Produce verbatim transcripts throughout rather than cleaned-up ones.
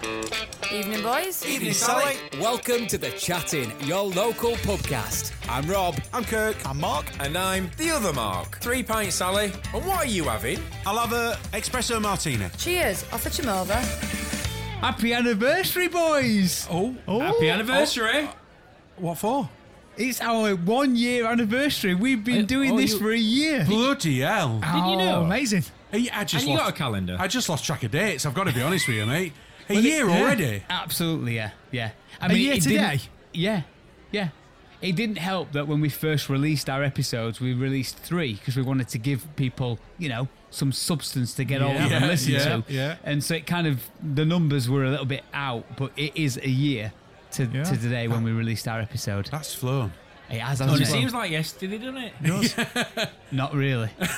Evening, boys. Evening, Sally. Welcome to The Chatting, your local pubcast. I'm Rob. I'm Kirk. I'm Mark. And I'm the other Mark. Three pints, Sally. And what are you having? I'll have a espresso martini. Cheers. I'll fetch him over. Happy anniversary, boys. Oh. Oh. Happy anniversary. What for? It's our one year anniversary. We've been Uh, doing oh, this you- for a year. Bloody hell. Did you know? Oh, amazing. Hey, I just And you lost, got a calendar? I just lost track of dates. I've got to be honest with you, mate. A Well, year it- yeah. already. Absolutely, yeah. Yeah. I A year it today? didn't- Yeah. Yeah. It didn't help that when we first released our episodes, we released three because we wanted to give people, you know, some substance to get Yeah. over and Yeah, listen yeah, to. yeah. And so it kind of, the numbers were a little bit out, but it is a year to, Yeah. to today when we released our episode. That's flown. It has, Oh, hasn't it it? seems like yesterday, doesn't it? Not really. Not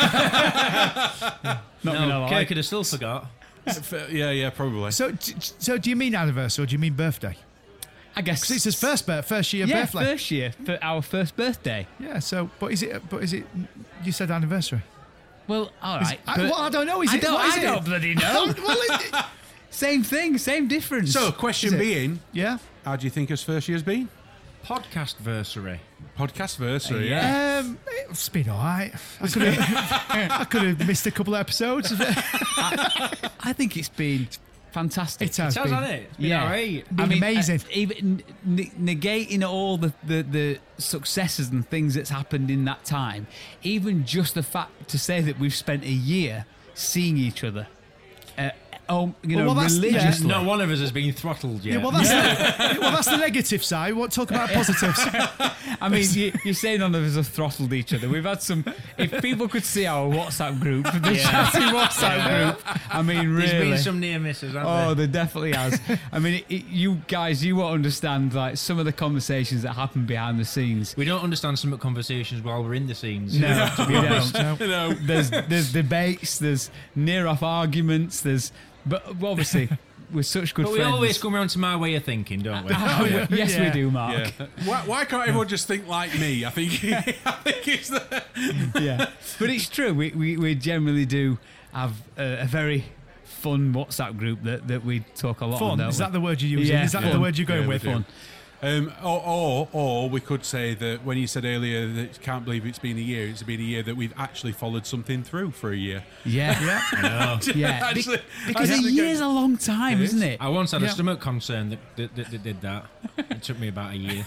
gonna No, lie. Kirk could have still forgot. Yeah, yeah, probably. So, d- so do you mean anniversary or do you mean birthday? I guess Because it's his first birth, first year yeah, birthday. first year for our first birthday. Yeah. So, but is it? But is it? You said anniversary. Well, all Is- right. I, but well, I don't know. Is I it? don't, what is I it? don't bloody know. well, it, Same thing, same difference. So, question Is it? being, yeah. how do you think his first year's been? Podcastversary. Podcastversary, Yeah. yeah. Um, it's been all right. I could have, I could have missed a couple of episodes. I think it's been fantastic. It has Sounds been. on it. It's been Yeah. alright. Been amazing. uh, even n- negating all the, the, the successes and things that's happened in that time, even just the fact to say that we've spent a year seeing each other, uh, oh, you know, Well, well, that's- yeah. religiously. No one of us has been throttled yet. Yeah, well, that's the, well, that's the negative side. What talk about positives? I mean, you, you're saying none of us have throttled each other. We've had some. If people could see our WhatsApp group, the chatting WhatsApp group. I mean, really. There's been some near misses, haven't Oh, there? there definitely has. I mean, it, it, you guys, you won't understand like some of the conversations that happen behind the scenes. We don't understand some of the conversations while we're in the scenes. No, we don't. No. There's there's debates. There's near off arguments. There's but well, obviously we're such good But we friends. always come around to my way of thinking, don't we? Oh, yeah. yes, we Yeah. do, Mark. Yeah. Why, why can't everyone just think like me? I think, I think it's the... Yeah, but it's true. We, we, we generally do have a, a very fun WhatsApp group that, that we talk a lot on. Fun. Don't Is we? that the word you're using? Yeah, Is that fun. the word you're going Yeah, we with? do. Fun. Um, or, or, or we could say that when you said earlier that you can't believe it's been a year, it's been a year that we've actually followed something through for a year. Yeah, Yeah. yeah. Be- Actually- because a actually year's get- a long time, It isn't is. it? I once had Yeah. a stomach concern that, that, that, that did that. It took me about a year.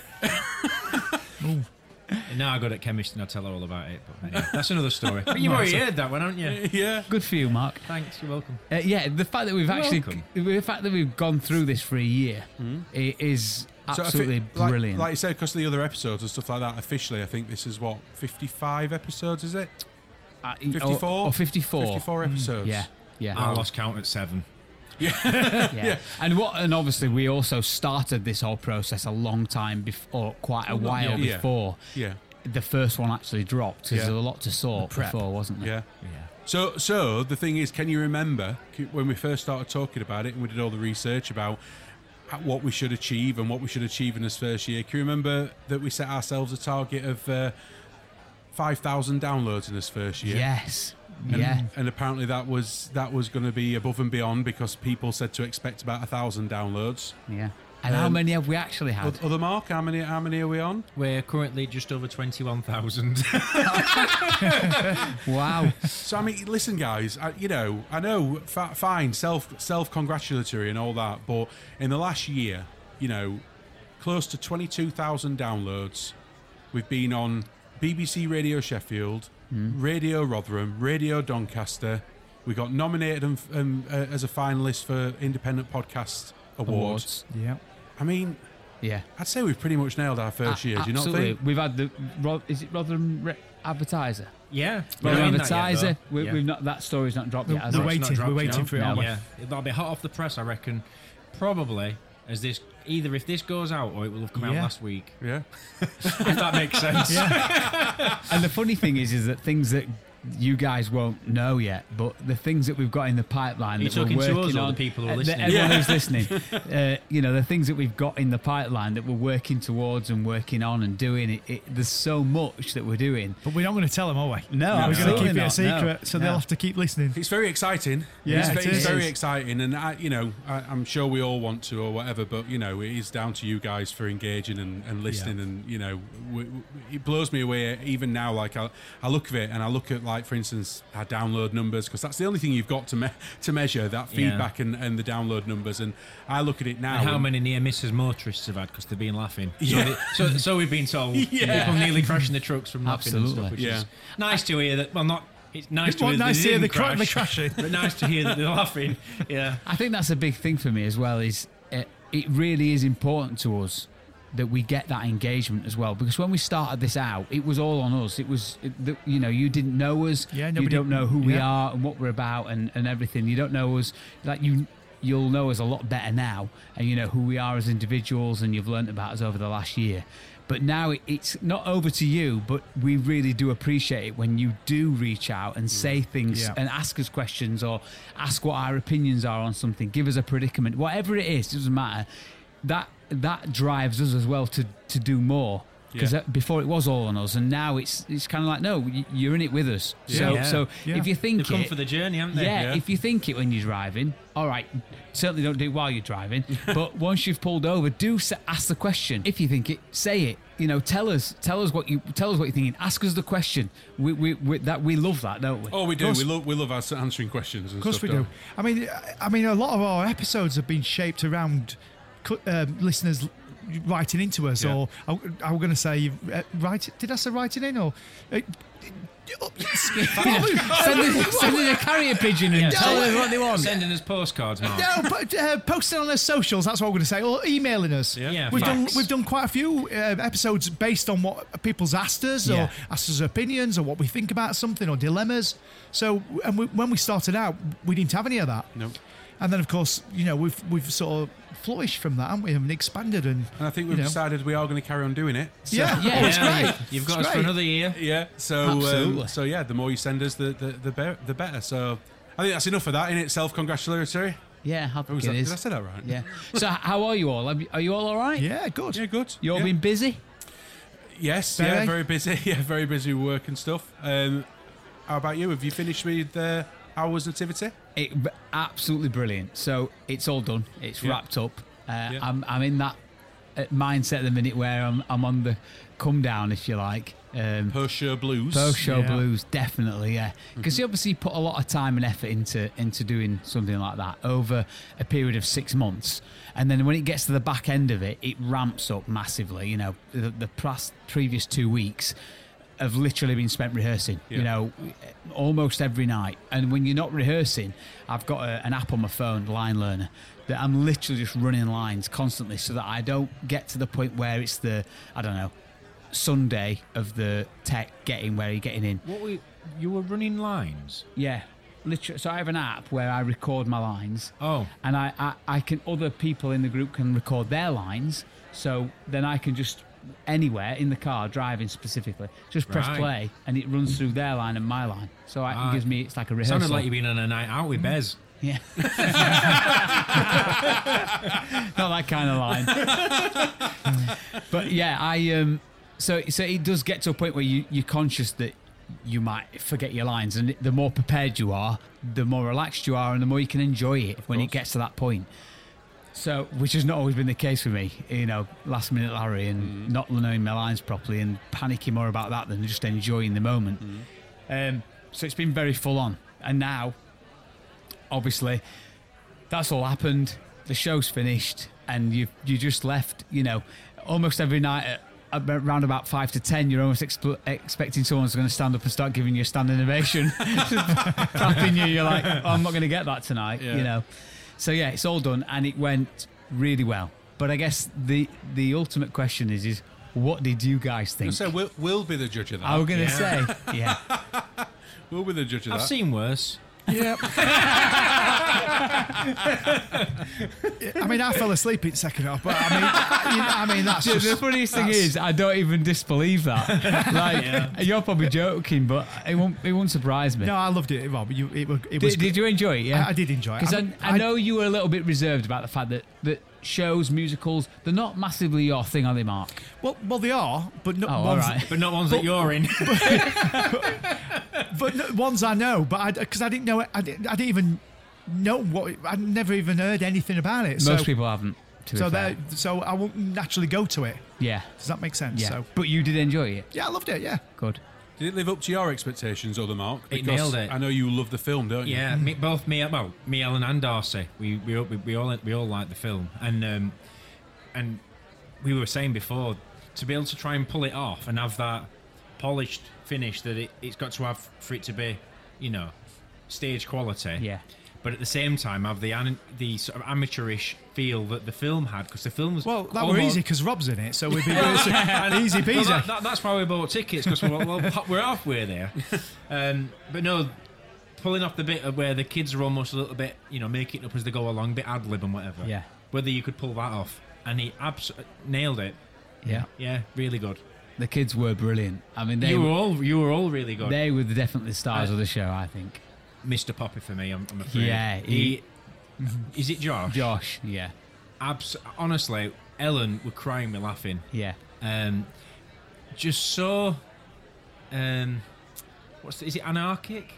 And now I got at chemist and I tell her all about it. But anyway, that's another story. But you've already heard that one, haven't you? Yeah. Good for you, Mark. Thanks, you're welcome. Uh, yeah, the fact that we've You're actually, welcome. the fact that we've gone through this for a year i- is So I absolutely think, like- brilliant. Like you said, because of the other episodes and stuff like that, officially, I think this is what, fifty-five episodes, is it? Uh, fifty-four? Or, or fifty-four. fifty-four episodes. Yeah, yeah. I lost count at seven. yeah. And what? And obviously, we also started this whole process a long time before, quite a while yeah. before Yeah. the first one actually dropped. Because Yeah. there was a lot to sort prep. before, wasn't there? Yeah. Yeah. So, so the thing is, can you remember when we first started talking about it and we did all the research about what we should achieve and what we should achieve in this first year? Can you remember that we set ourselves a target of uh, five thousand downloads in this first year? Yes. And, yeah. and apparently that was that was going to be above and beyond because people said to expect about a thousand downloads. Yeah. And how Um, many have we actually had? Oth- Other Mark, how many? How many are we on? We're currently just over twenty-one thousand. Wow. So I mean, listen, guys. I, you know, I know, fa- fine, self self congratulatory and all that, but in the last year, you know, close to twenty-two thousand downloads. We've been on B B C Radio Sheffield, Radio Rotherham, Radio Doncaster. We got nominated and, um, uh, as a finalist for Independent Podcast Awards. Awards. Yeah. I mean, Yeah. I'd say we've pretty much nailed our first A- year. Do you not absolutely. think? We've had the Ro- is it Rotherham Re- Advertiser? Yeah. Rotherham We're in that yet, Advertiser. though. we, Yeah. We've not that story's not dropped yet. Has The it? wait- It's not waiting, dropped, we're you waiting know? for it, aren't we? Yeah, that'll be hot off the press, I reckon. Probably as this either if this goes out or it will have come out Yeah. last week. Yeah. If that makes sense. And the funny thing is, is that things that you guys won't know yet, but the things that we've got in the pipeline Are you that we're talking to working us or on, the people who are uh, listening? everyone Yeah. who's listening, uh, you know, the things that we've got in the pipeline that we're working towards and working on and doing. It, it, there's so much that we're doing. But we're not going to tell them, are we? No, We're going to absolutely keep it a not. secret, No, so no. they'll have to keep listening. It's very exciting. Yeah, it's, it ve- it's is. very It is. exciting, and I, you know, I, I'm sure we all want to or whatever. But you know, it is down to you guys for engaging and, and listening, Yeah. and you know, w- w- it blows me away even now. Like I, I look at it and I look at, like, for instance, our download numbers, because that's the only thing you've got to me- to measure that Yeah. feedback and, and the download numbers. And I look at it now. And how and- many near misses motorists have had because they've been laughing? Yeah. So, they- so, so we've been told. Yeah. People nearly crashing the trucks from laughing and Absolutely. stuff, which Yeah. is nice to hear that. Well, not. It's nice to Well, hear that nice they to hear didn't the cra- the crash, crashing. but nice to hear that they're laughing. Yeah. I think that's a big thing for me as well. Is uh, it really is important to us that we get that engagement as well, because when we started this out, it was all on us. It was, it, the, you know, you didn't know us. Yeah, you nobody- don't know who we yeah. are and what we're about and, and everything. You don't know us like you. You'll know us a lot better now, and you know who we are as individuals, and you've learnt about us over the last year. But now it- it's not over to you, but we really do appreciate it when you do reach out and say things Yeah. and ask us questions or ask what our opinions are on something, give us a predicament, whatever it is, it doesn't matter. That that drives us as well to, to do more. Because Yeah. before it was all on us, and now it's it's kind of like, no, y- you're in it with us. So Yeah. so Yeah. if you think They've come it, for the journey, haven't they? yeah, Yeah. if you think it when you're driving, all right, certainly don't do it while you're driving. But once you've pulled over, do s- ask the question. If you think it, say it. You know, tell us, tell us what you, tell us what you're thinking. Ask us the question. We, we, we that we love that, don't we? Oh, we do. course. We love we love ans- answering questions. And Of course stuff, we don't do. I mean, I mean, a lot of our episodes have been shaped around cl- um, listeners writing into us, Yeah. or I, I was going to say, uh, write. Did I say writing in, or uh, send, in, send in a carrier pigeon and tell us what they want. Sending us postcards, Mark. no, but uh, posting on their socials. That's what I'm going to say, or emailing us. Yeah. Yeah, we've done facts. we've done quite a few uh, episodes based on what people's asked us, Yeah. or asked us opinions, or what we think about something, or dilemmas. So, and we, when we started out, we didn't have any of that. No. And then, of course, you know, we've we've sort of flourished from that, haven't we? And expanded, and And I think you we've know. decided we are going to carry on doing it. So, Yeah, Yeah. oh, it's Yeah, great. You've got It's us for great. another year. Yeah. So Absolutely. um, so yeah, the more you send us, the the the, be- the better. So I think that's enough of that in itself. Congratulatory. Yeah, I Oh, think was it that, is. did I say that right? Yeah. So, how are you all? Are you, are you all all right? Yeah, good. Yeah, good. You all yeah. been busy? Yes, Very. yeah, very busy. Yeah, very busy with work and stuff. Um, how about you? Have you finished with uh, Hours Nativity? It, b- absolutely brilliant. So it's all done. It's Yeah. wrapped up. Uh, Yeah. I'm I'm in that uh, mindset at the minute where I'm I'm on the come down, if you like. Um, Post show blues. Post show Yeah. blues, definitely, yeah. Because you obviously put a lot of time and effort into into doing something like that over a period of six months, and then when it gets to the back end of it, it ramps up massively. You know, the, the past previous two weeks have literally been spent rehearsing. Yeah. You know, almost every night. And when you're not rehearsing, I've got a, an app on my phone, Line Learner, that I'm literally just running lines constantly, so that I don't get to the point where it's the I don't know. Sunday of the tech getting where you're getting in. What were you, you were running lines? Yeah, literally. So I have an app where I record my lines, Oh, and I, I, I can other people in the group can record their lines. So then I can just anywhere in the car driving specifically, just press Right. play, and it runs through their line and my line. So I, Ah. it gives me it's like a rehearsal. sounded like you've been on a night out with Bez. Yeah. Not that kind of line. But yeah, I um so so it does get to a point where you, you're conscious that you might forget your lines, and the more prepared you are, the more relaxed you are, and the more you can enjoy it when it course. gets to that point. So, which has not always been the case for me, you know, last minute Larry and not knowing my lines properly and panicking more about that than just enjoying the moment. Um, so it's been very full on. And now, obviously, that's all happened. The show's finished, and you you just left. You know, almost every night at around about five to ten, you're almost exp- expecting someone's going to stand up and start giving you a standing ovation, clapping you. You're like, oh, I'm not going to get that tonight. Yeah. You know. So yeah, it's all done, and it went really well. But I guess the the ultimate question is is what did you guys think? So we'll, we'll be the judge of that. I was going to Yeah. say, yeah, We'll be the judge of I've that. seen worse. Yeah. I mean, I fell asleep in second half, but I mean, I, you know, I mean that's The, just, the funniest thing that's- is, I don't even disbelieve that. Like, Yeah. you're probably joking, but it won't, it won't surprise me. No, I loved it, Rob. You, it, was- it was. Did, did you enjoy it? Yeah, I, I did enjoy it. Because I, mean, I know you were a little bit reserved about the fact that, that shows, musicals, they're not massively your thing, are they, Mark? Well, well, they are, but not Oh, all ones. right. But not ones that you're in. But no, ones I know, but I because I didn't know it. I didn't, I didn't even know what. I'd never even heard anything about it. Most so, people haven't. To be So fair. that so I won't naturally go to it. Yeah, Does that make sense? yeah. So But you did enjoy it. yeah, I loved it. Yeah. Good. Did it live up to your expectations, other Mark? It Because nailed it. I know you love the film, don't you? Yeah, me, both me, well, me, Ellen, and Darcy. We we all- we, we all we all liked the film, and um, and we were saying before, to be able to try and pull it off and have that polished finish that it, it's got to have for it to be, you know, stage quality. Yeah. But at the same time, have the an, the sort of amateurish feel that the film had, because the film was Well, that were almost- easy because Rob's in it, so we'd be really easy Well, peasy. that, that, that's why we bought tickets, because we're, well, we're halfway there. Um, but no, pulling off the bit of where the kids are almost a little bit, you know, making it up as they go along, bit ad lib and whatever. Yeah. Whether you could pull that off, and he abs- nailed it. Yeah. Yeah, really good. The kids were brilliant. I mean, they you were were, all you were all really good. they were definitely the stars Uh, of the show, I think. Mister Poppy for me, I'm, I'm afraid. Yeah, He, is it Josh? Josh, yeah, Abs- honestly, Ellen were crying me laughing. yeah. Um, just so, um, what's the, is it anarchic?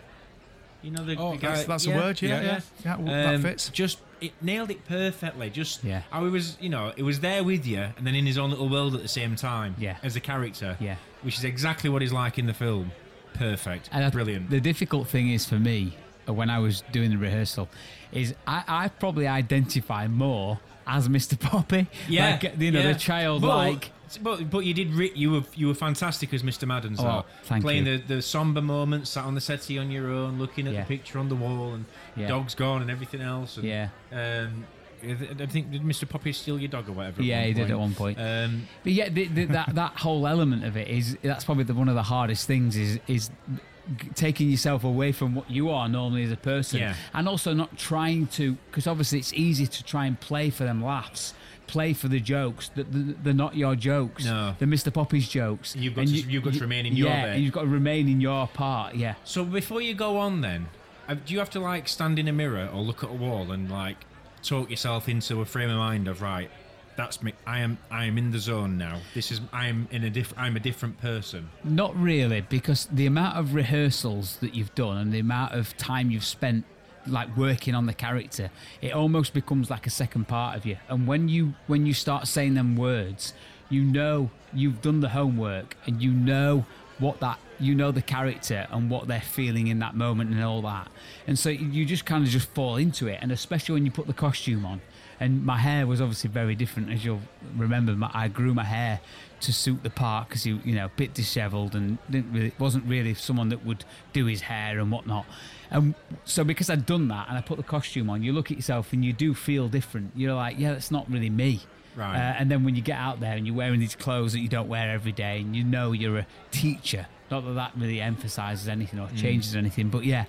You know the, Oh, the guy. That's, that's yeah, a word. Yeah, yeah, yeah. well, Um, that fits. Just it nailed it perfectly. Just Yeah. how he was, you know, it was there with you, and then in his own little world at the same time. Yeah. as a character. Yeah. which is exactly what he's like in the film. Perfect, And I- brilliant. The difficult thing is for me, uh, when I was doing the rehearsal, is I, I probably identify more as Mister Poppy. yeah, Like, you know, yeah. the childlike. But, but but you did re- you were you were fantastic as Mister Maddens Oh, though. thank Playing you. the the somber moments, sat on the settee on your own, looking at Yeah. the picture on the wall, and Yeah. dog's gone and everything else. And, Yeah. Um, I th- I think did Mister Poppy steal your dog or whatever? at Yeah, one he did point? at one point. Um, But yeah, the, the, that that whole element of it is that's probably the, one of the hardest things is is g- taking yourself away from what you are normally as a person, Yeah. and also not trying to, because obviously it's easy to try and play for them laughs, play for the jokes that they're, they're not your jokes. No. They're Mister Poppy's jokes. You've got And to- you've got to remain in your yeah, bit. and you've got to remain in your part. Yeah. so before you go on, then, uh, do you have to like stand in a mirror or look at a wall and like talk yourself into a frame of mind of right? That's me. I am. I am in the zone now. This is. I am in a diff. I'm a different person. Not really, because the amount of rehearsals that you've done and the amount of time you've spent like working on the character, it almost becomes like a second part of you. And when you when you start saying them words, you know you've done the homework and you know what that you know the character and what they're feeling in that moment and all that. And so you just kind of just fall into it, and especially when you put the costume on. And my hair was obviously very different, as you'll remember. My, I grew my hair to suit the part because you, you know, a bit dishevelled and didn't really, wasn't really someone that would do his hair and whatnot. And so because I'd done that and I put the costume on, you look at yourself and you do feel different. You're like, yeah, that's not really me. Right. Uh, and then when you get out there and you're wearing these clothes that you don't wear every day, and you know you're a teacher. Not that that really emphasises anything or changes anything, but yeah,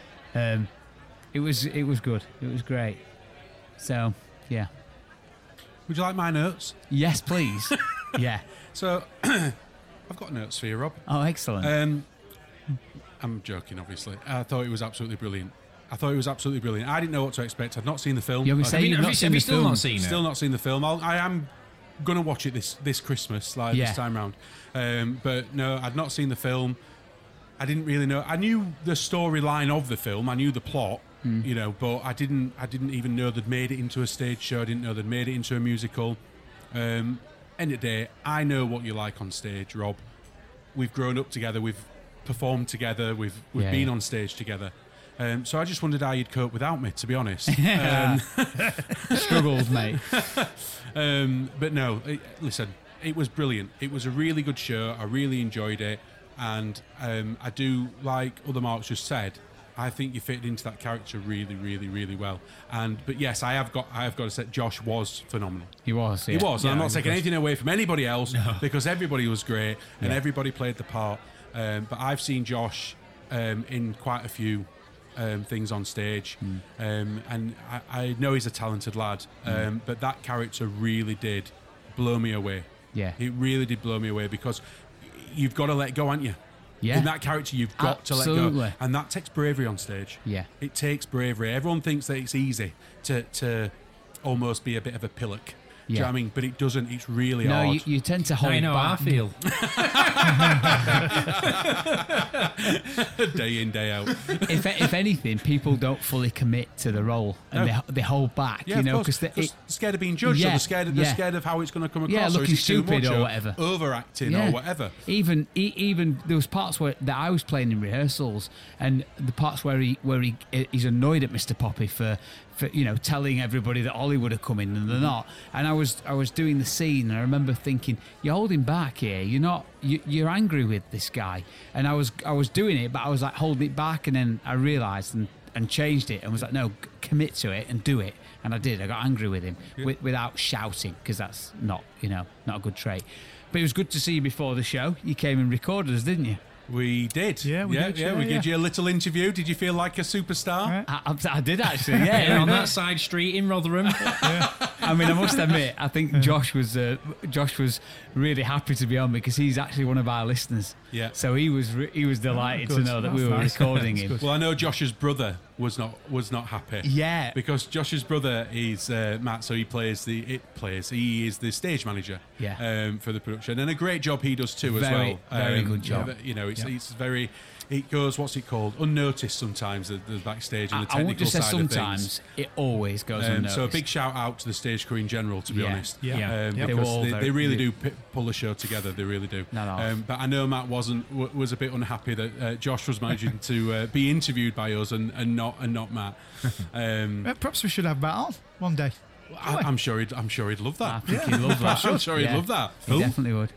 um, it was it was good. It was great. So. Yeah. Would you like my notes? Yes, please. Yeah. So, I've got notes for you, Rob. Oh, excellent. Um, I'm joking, obviously. I thought it was absolutely brilliant. I thought it was absolutely brilliant. I didn't know what to expect. I'd not seen the film. Yeah, we I'd say you've have not you, seen have the you still film. not seen Still it? not seen the film. I'll, I am gonna watch it this this Christmas, like Yeah. this time round. Um, but no, I'd not seen the film. I didn't really know. I knew the storyline of the film. I knew the plot, you know, but I didn't. I didn't even know they'd made it into a stage show. I didn't know they'd made it into a musical. Um, end of the day, I know what you like on stage, Rob. We've grown up together. We've performed together. We've we've Yeah, been yeah. on stage together. Um, so I just wondered how you'd cope without me, to be honest. um, Struggled, mate. um, but no, it, listen, it was brilliant. It was a really good show. I really enjoyed it, and um, I do, like other Marks just said, I think you fitted into that character really, really, really well. And but yes, I have got, I have got to say, Josh was phenomenal. He was. He Yeah. was. and I'm Yeah, not he taking was. anything away from anybody else because everybody was great and Yeah. everybody played the part. Um, but I've seen Josh um, in quite a few um, things on stage, Mm. um, and I, I know he's a talented lad, um, Mm. but that character really did blow me away. Yeah. It really did blow me away because you've got to let go, haven't you? Yeah. In that character, you've got to let Absolutely. go, and that takes bravery on stage. Yeah. It takes bravery. Everyone thinks that it's easy to to almost be a bit of a pillock. Do you know Yeah. what I mean? But it doesn't. It's really No, hard. you, you tend to hold I know how I back. feel. Day in, day out. if if anything, people don't fully commit to the role and No. they, they hold back. Yeah, you know, because because they're scared of being judged, or Yeah, they're scared, of, they're yeah. scared of how it's going to come across, Yeah, or is looking it too stupid much, or whatever. overacting or whatever. Even e- even there was parts where that I was playing in rehearsals, and the parts where he where he he's annoyed at Mister Poppy for, for you know telling everybody that Hollywood are coming and they're not. And I was I was doing the scene, and I remember thinking, you're holding back here. You're not. You, you're angry with this guy. And I was I was doing it, but I was like holding it back, and then I realised and. and changed it and was like, no, c- commit to it and do it. And I did. I got angry with him wi- without shouting, because that's not, you know, not a good trait. But it was good to see you before the show. You came and recorded us, didn't you? We did. Yeah, we yeah, did, Yeah, yeah, we yeah. did you a little interview. Did you feel like a superstar? Right. I, I, I did actually, yeah. Yeah, on that side street in Rotherham. I mean, I must admit, I think Josh was uh, Josh was really happy to be on because he's actually one of our listeners. Yeah. So he was re- he was delighted to good. know that we That's were nice. recording That's him. good. Well, I know Josh's brother was not was not happy. Yeah. Because Josh's brother is uh, Matt, so he plays the it plays. He is the stage manager. Yeah. Um, for the production, and a great job he does too as Very, well. very Um, good job. yeah, You know, it's Yeah. it's very. It goes. What's it called? Unnoticed sometimes. The, the backstage and the I, I won't technical just say side of things. sometimes, it always goes Um, unnoticed. so a big shout out to the stage crew in general, to be Yeah. honest. Yeah. Yeah. Um, Yeah. They were because all they, very- they really they- do p- pull the show together. They really do. Not off. Um, but I know Matt wasn't w- was a bit unhappy that uh, Josh was managing to uh, be interviewed by us and, and not and not Matt. Um, Uh, perhaps we should have Matt on one day. I, I'm sure he'd I'm sure he'd love I that. think he'd love that. I'm sure he'd Yeah. love that. He definitely would.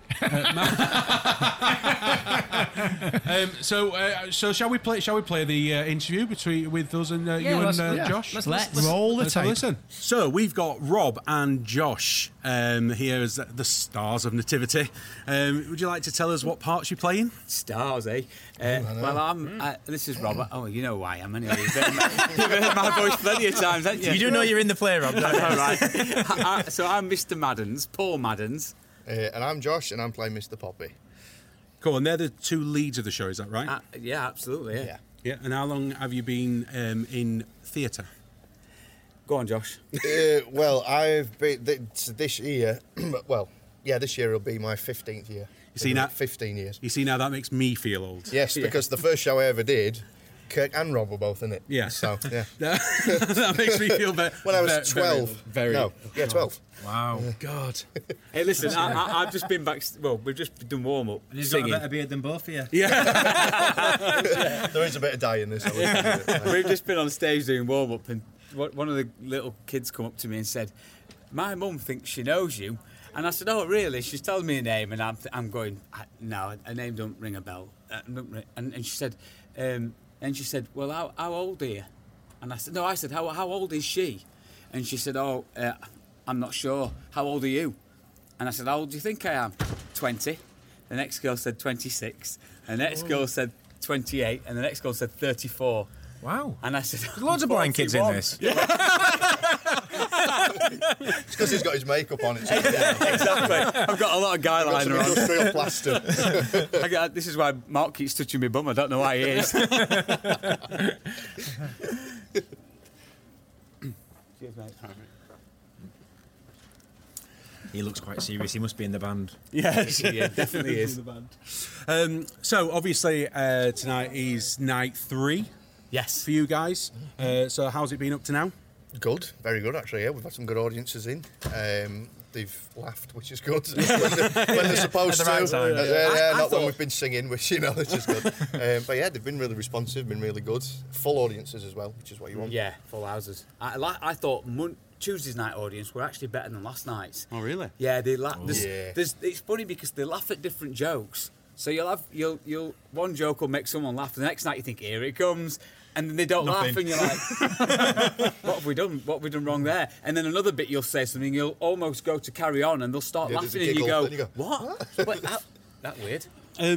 Um, so uh, so shall we play? Shall we play the uh, interview between with us and uh, Yeah, you and let's- uh, yeah. Josh? Let's- Let's Roll the Let's have a tape. listen. So we've got Rob and Josh um, here as the stars of Nativity. Um, would you like to tell us what parts you're playing? Stars, eh? Uh, well, I'm. Uh, this is Robert. Oh, you know who I am anyway. You've heard, my, you've heard my voice plenty of times, haven't you? You do know you're in the play, Rob. All right. I, I, so I'm Mister Maddens, Paul Maddens. Uh, and I'm Josh, and I'm playing Mister Poppy. Cool. And they're the two leads of the show. Is that right? Uh, yeah, absolutely. Yeah. Yeah. yeah. And how long have you been um, in theatre? Go on, Josh. uh, well, I've been th- this year. Well, yeah, this year will be my fifteenth year. You see It'll be now- fifteen years. You see, now that makes me feel old. Yes, because the first show I ever did, Kirk and Rob were both in it. Yeah. So yeah. that makes me feel better. When I was twelve. Very. No, yeah, twelve. Wow. God. Hey, listen, I, I, I've just been back. Well, we've just done warm up singing. beard than both of you. Yeah. There is a bit of dye in this. I will admit. We've just been on stage doing warm up, and one one of the little kids come up to me and said, "My mum thinks she knows you." And I said, "Oh, really?" She's telling me a name, and I'm, I'm going, "No, her name don't ring a bell." Uh, don't ring- And, and she said, um, and she said, "Well, how, how old are you?" And I said, "No," I said, "How, how old is she?" And she said, "Oh, uh, I'm not sure. How old are you?" And I said, "How old do you think I am?" twenty. The next girl said twenty-six. The next girl said twenty-eight. And the next girl said thirty-four. Wow. And I said, There's loads of blind kids in forty-one. this. It's because he's got his makeup on. It's Exactly. I've got a lot of guy got some liner on. industrial plaster. I got, this is why Mark keeps touching my bum. I don't know why he is. Cheers, mate. He looks quite serious. He must be in the band. Yes, yeah, definitely is. Um, so obviously uh, tonight is night three Yes. for you guys. Uh, so how's it been up to now? Good, very good actually. Yeah, we've had some good audiences in. Um, they've laughed, which is good. when, they're, when they're supposed At the right to. time. Uh, yeah, yeah, I not thought- when we've been singing, which you know, which is good. um, but yeah, they've been really responsive, been really good. Full audiences as well, which is what you want. Yeah, full houses. I, li- I thought Mon- Tuesday's night audience were actually better than last night's. Oh really? Yeah, they laugh. There's, Yeah. there's, it's funny because they laugh at different jokes. So you'll have you'll you'll one joke will make someone laugh. The next night you think here it comes, and then they don't laugh, and you're like, what have we done? What have we done wrong there? And then another bit you'll say something, you'll almost go to carry on, and they'll start Yeah, there's a laughing, and you giggle, go, then you go, what? But that, that weird. Um,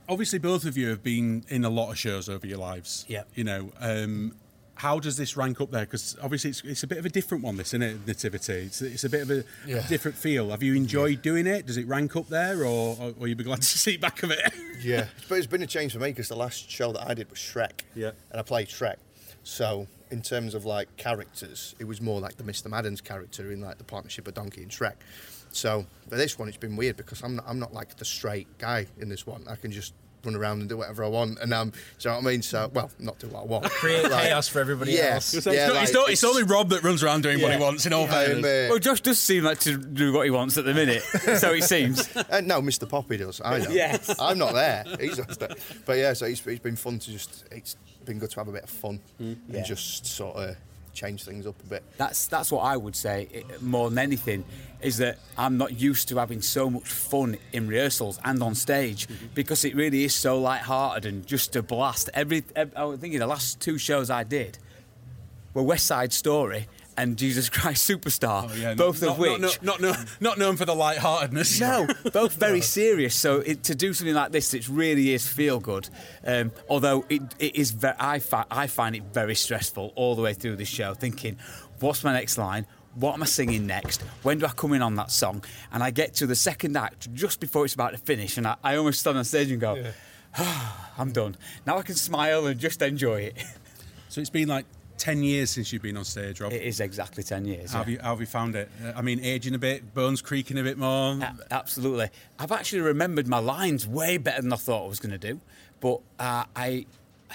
obviously both of you have been in a lot of shows over your lives. Yeah. You know, um, how does this rank up there? Because obviously it's, it's a bit of a different one, this, isn't it, Nativity? It's, it's a bit of a Yeah. different feel. Have you enjoyed doing it? Does it rank up there, or, or will you be glad to see back of it? Yeah, but it's been a change for me because the last show that I did was Shrek. Yeah. And I played Shrek. So in terms of like characters, it was more like the Mister Madden's character in like the partnership of Donkey and Shrek. So for this one, it's been weird because I'm not, I'm not like the straight guy in this one. I can just run around and do whatever I want, and um, so what I mean, so well, not do what I want. Create Like, chaos for everybody yeah, else. It's, yeah, not, like, it's, not, it's only Rob that runs around doing what he Yeah. wants, in all I'm, fairness. uh, Well, Josh does seem like to do what he wants at the minute, so it seems. Uh, no, Mister Poppy does. I don't. Yes. I'm not there. He's not there. But yeah, so it's, it's been fun to just. It's been good to have a bit of fun Yeah. and just sort of change things up a bit. That's that's what I would say it, more than anything, is that I'm not used to having so much fun in rehearsals and on stage because it really is so light-hearted and just a blast. Every, every I was thinking the last two shows I did were West Side Story and Jesus Christ Superstar, Oh, yeah, both not, of which. Not, not, not, not known for the light-heartedness. No, both very serious. So it, to do something like this, it really is feel good. Um, although it, it is, ve- I, fi- I find it very stressful all the way through this show, thinking, what's my next line? What am I singing next? When do I come in on that song? And I get to the second act just before it's about to finish, and I, I almost stand on stage and go, oh, I'm done. Now I can smile and just enjoy it. So it's been like ten years since you've been on stage, Rob. It is exactly ten years. How have, yeah. you, how have you found it? Uh, I mean, aging a bit, bones creaking a bit more. A- absolutely. I've actually remembered my lines way better than I thought I was going to do. But uh, I,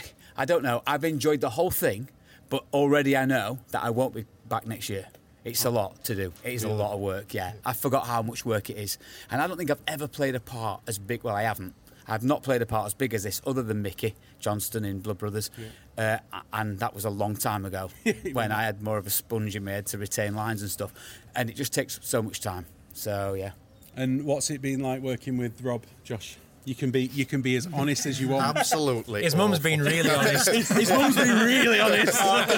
I don't know. I've enjoyed the whole thing, but already I know that I won't be back next year. It's a lot to do. It is a lot of work, yeah. I forgot how much work it is. And I don't think I've ever played a part as big... Well, I haven't. I've not played a part as big as this, other than Mickey Johnston in Blood Brothers. Uh, and that was a long time ago, when I had more of a sponge in my head to retain lines and stuff. And it just takes so much time. So, yeah. And what's it been like working with Rob, Josh? You can be you can be as honest as you want. Absolutely. His mum's awful. been really honest. His mum's been really honest.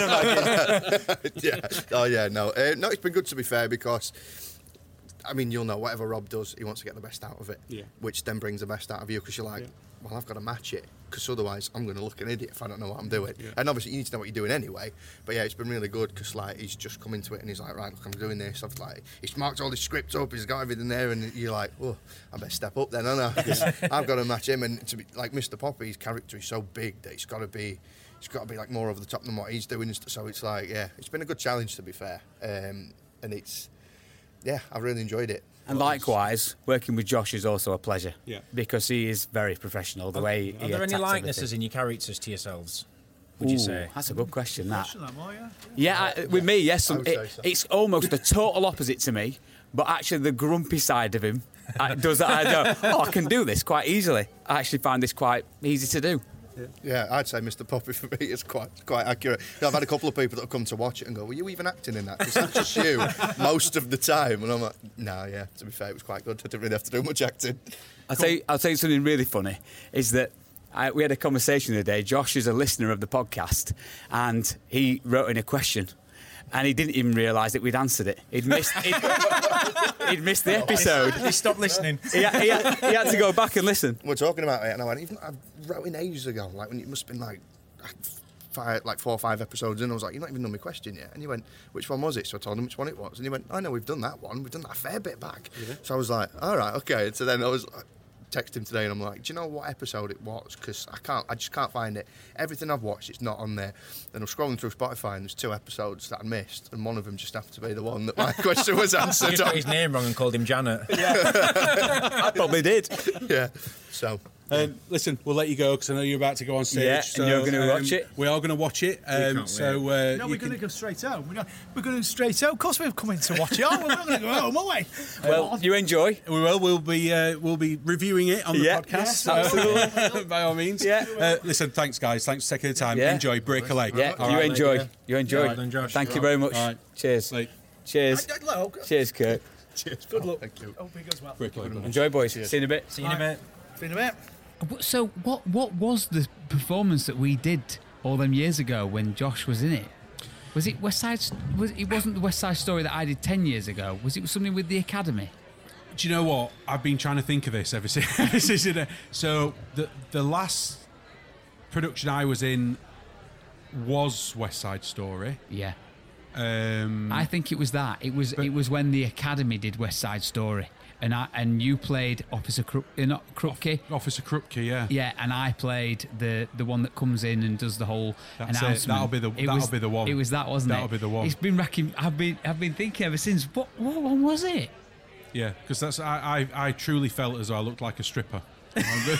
yeah. Oh yeah. No. Uh, no. It's been good to be fair because, I mean, you'll know whatever Rob does, he wants to get the best out of it. Yeah. Which then brings the best out of you because you're like, Yeah. well, I've got to match it because otherwise I'm going to look an idiot if I don't know what I'm doing. Yeah. And obviously you need to know what you're doing anyway. But yeah, it's been really good because like he's just come into it and he's like, right, look, I'm doing this. I've like he's marked all the script up. He's got everything there, and you're like, oh, I better step up then, haven't I? 'Cause I've got to match him. And to be like Mister Poppy's character is so big that it's got to be. It's got to be like more over the top than what he's doing. So it's like, yeah, it's been a good challenge to be fair, um, and it's, yeah, I've really enjoyed it. And likewise, working with Josh is also a pleasure. Yeah. Because he is very professional, the way he Are there any attacks likenesses everything. in your characters to yourselves? Would you Ooh, say? That's a good question, that. Question that more, yeah. Yeah, I, with me, yes. I Some, would it, say so. It's almost the total opposite to me, but actually the grumpy side of him uh, does that. I go, oh, I can do this quite easily. I actually find this quite easy to do. Yeah, I'd say Mister Poppy for me is quite quite accurate. I've had a couple of people that have come to watch it and go, "Were you even acting in that?" Because that's just you most of the time, and I'm like, "No, yeah." To be fair, it was quite good. I didn't really have to do much acting. I'll tell you, I'll tell you something really funny, is that I, we had a conversation the other day. Josh is a listener of the podcast, and he wrote in a question, and he didn't even realise that we'd answered it. He'd missed, he'd, he'd missed the episode. He stopped listening. He, had- he, had, he had to go back and listen. We're talking about it, and I went, "Even I wrote in ages ago, like when it must have been like." Five, like four or five episodes in, I was like, "You've not even done my question yet." And he went, "Which one was it?" So I told him which one it was, and he went, "I know we've done that one. We've done that a fair bit back." So I was like, "All right, okay." So then I was I texted him today, and I'm like, "Do you know what episode it was? Because I can't, I just can't find it. Everything I've watched, it's not on there." Then I'm scrolling through Spotify, and there's two episodes that I missed, and one of them just happened to be the one that my question was You answered just got on. his name wrong and called him Janet. I probably did. Yeah. So. Um, listen, we'll let you go because I know you're about to go on stage. Yeah, and so, you're gonna um, watch it? We are going to watch it. Um, can't so uh, No, we're you going can- to go straight home. We're, not, we're going to straight home. Of course, we're coming to watch it, aren't we? We're not going to go home, are we? Well, you enjoy. We will. We'll be uh, we'll be reviewing it on the Yeah, podcast. yes, so, absolutely. by all means. Yeah. Uh, listen, thanks guys. Thanks for taking the time. Yeah. Enjoy. Break a leg. Yeah, All you right, mate. enjoy. yeah. You enjoy. All right then, Josh. Thank you very much. All right. Cheers. Mate. Cheers. Cheers, Kurt. Cheers. Good luck. Thank you. Hope it goes well. Break a leg. brother. Enjoy, boys. See you in a bit. See you in a bit. See you in a bit. So what what was the performance that we did all them years ago when Josh was in it? Was it West Side? Was it wasn't the West Side Story that I did ten years ago? Was it something with the Academy? Do you know what? I've been trying to think of this ever since. ever since it, so the the last production I was in was West Side Story. Yeah. Um, I think it was that. It was it was when the Academy did West Side Story, and I and you played Officer Krup, uh, not Krupke. Officer Krupke, yeah. Yeah, and I played the the one that comes in and does the whole That's it. announcement. That'll be the- It that'll was- be the one. It was that, wasn't That'll it? be the one. It's been racking. I've been I've been thinking ever since. What what one was it? Yeah, because that's I, I I truly felt as though I looked like a stripper because